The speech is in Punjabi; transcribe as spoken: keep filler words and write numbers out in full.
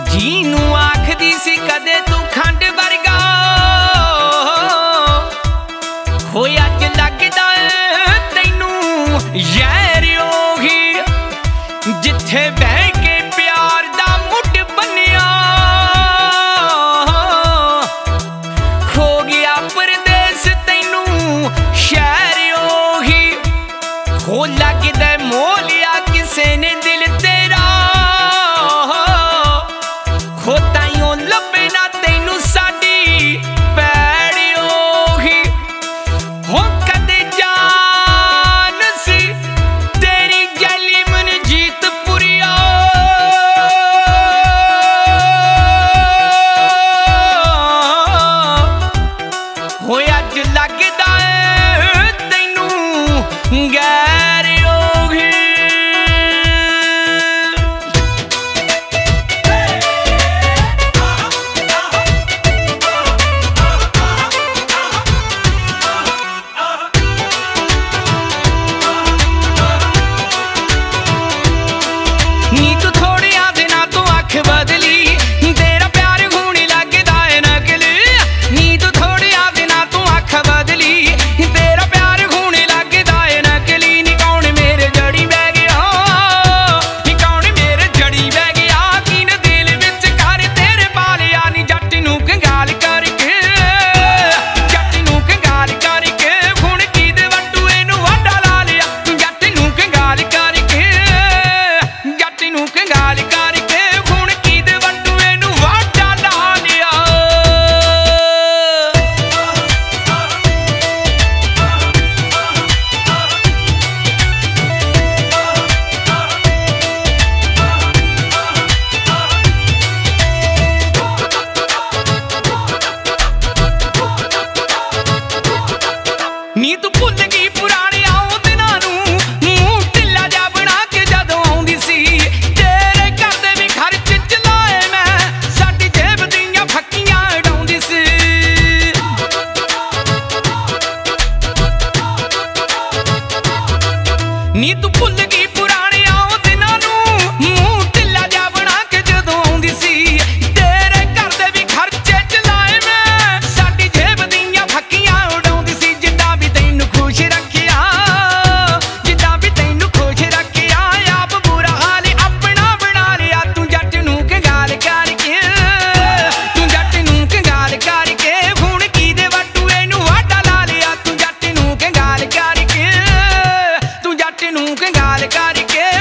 ਜਿਹਨੂੰ ਆਖਦੀ ਸੀ ਕਦੇ ਤੂੰ ਖੰਡ ਵਰਗਾ, ਹੋਏ ਅੱਜ ਲੱਗਦਾ ਤੈਨੂੰ ਯਾਰ ਉਹੀ ਜਿੱਥੇ ਬਹਿ ਕੇ ਪਿਆਰ ਦਾ ਮੁੱਢ ਬੰਨਿਆ। ਹੋ ਗਿਆ ਪਰਦੇਸ ਤੈਨੂੰ ਸ਼ਹਿਰ ਉਹੀ, ਹੋ ਲੱਗਦਾ ਮੋਹ ਲਿਆ ਕਿਸੇ ਨੇ ਦਿਲ ਤੇਰਾ। ਹੋ ਤਾਈਓ ਲੱਭੇ ਨਾ ਤੈਨੂੰ ਸਾਡੀ ਪੈੜ ਉਹੀ, ਹੋ ਕਦੇ ਜਾਨ ਸੀ ਤੇਰੀ ਗਲੀ ਮਨਜੀਤ ਪੁਰੀਆ। ਹੋ ਅੱਜ ਲੱਗਦਾ ਤੈਨੂੰ ਗੈਰ ਉਹੀ। ਨੀ ਤੂੰ ਥੋੜਿਆਂ ਦਿਨਾਂ ਤੋਂ ਅੱਖ ਬਦਲੀ, ਤੇਰਾ ਪਿਆਰ ਹੁਣ ਲੱਗਦਾ ਏ ਨਕਲੀ। ਨੀ ਤੂੰ ਥੋੜਿਆਂ ਦਿਨਾਂ ਤੋਂ ਅੱਖ ਬਦਲੀ, ਤੇਰਾ ਪਿਆਰ ਹੁਣ ਲੱਗਦਾ ਏ ਨਕਲੀ। ਨੀ ਕੌਣ ਮੇਰੇ ਜੜੀ ਬਹਿ ਗਿਆ, ਨੀ ਕੌਣ ਮੇਰੇ ਜੜੀ ਬਹਿ ਗਿਆ, ਕਿਨ ਦਿਲ ਵਿੱਚ ਘਰ ਤੇਰੇ ਪਾ ਲਿਆ। ਨੀ ਜੱਟ ਨੂੰ ਕੰਗਾਲ ਕਰਕੇ, ਜੱਟ ਨੂੰ ਕੰਗਾਲ ਕਰਕੇ, ਹੁਣ ਕਿਹਦੇ ਵੱਟੂਏ ਨੂੰ ਵਾਢਾ ਲਾ ਲਿਆ। ਜੱਟ ਨੂੰ ਕੰਗਾਲ ਕਰਕੇ, ਜੱਟ ਨੂੰ ਕੰਗਾਲ ਕਰਕੇ, ਹੁਣ ਕਿਹਦੇ ਵੱਟੂਏ ਨੂੰ ਵਾਢਾ ਲਾ ਲਿਆ। ਨੀ ਤੂੰ ਭੁੱਲ ਗਈ ਪੁਰਾਣਿਆਂ ਉਹ ਦਿਨਾਂ ਨੂੰ, ਮੂੰਹ ਢਿੱਲਾ ਜਿਹਾ ਬਣਾ ਕੇ ਜਦੋਂ ਆਉਂਦੀ ਸੀ। ਤੇਰੇ ਘਰ ਦੇ ਵੀ ਖਰਚ ਚਲਾਏ ਮੈਂ, ਸਾਡੀ ਜੇਬ ਦੀਆਂ ਫੱਕੀਆਂ ਉਡਾਉਂਦੀ ਸੀ। ਨੀ ਤੂੰ ਭੁੱਲ ਗਈ ਪੁਰਾਣਿਆਂ ਉਹ ਦਿਨਾਂ ਨੂੰ, ਮੂੰਹ ਢਿੱਲਾ ਜਿਹਾ ਬਣਾ ਕੇ ਜਦੋਂ ਆਉਂਦੀ ਸੀ। ਤੇਰੇ ਘਰ ਦੇ ਵੀ ਖਰਚੇ ਚਲਾਏ ਮੈਂ, ਸਾਡੀ ਜੇਬ ਦੀਆਂ ਫੱਕੀਆਂ ਉਡਾਉਂਦੀ ਸੀ। ਜਿੱਦਾਂ ਵੀ ਤੈਨੂੰ ਖੁਸ਼ ਰੱਖਿਆ, ਜਿੱਦਾਂ ਵੀ ਤੈਨੂੰ ਖੁਸ਼ ਰੱਖਿਆ, ਆਪ ਬੁਰਾ ਹਾਲ ਆਪਣਾ ਬਣਾ ਲਿਆ। ਤੂੰ ਜੱਟ ਨੂੰ ਕੰਗਾਲ ਕਰਕੇ, ਤੂੰ ਜੱਟ ਨੂੰ ਕੰਗਾਲ ਕਰਕੇ, ਹੁਣ ਕਿਹਦੇ ਵੱਟੂਏ ਨੂੰ ਵਾਢਾ ਲਾ ਲਿਆ। ਤੂੰ ਜੱਟ ਨੂੰ ਕੰਗਾਲ ਕਰਕੇ, ਤੂੰ ਜੱਟ ਨੂੰ ਕੰਗਾਲ ਕਰਕੇ,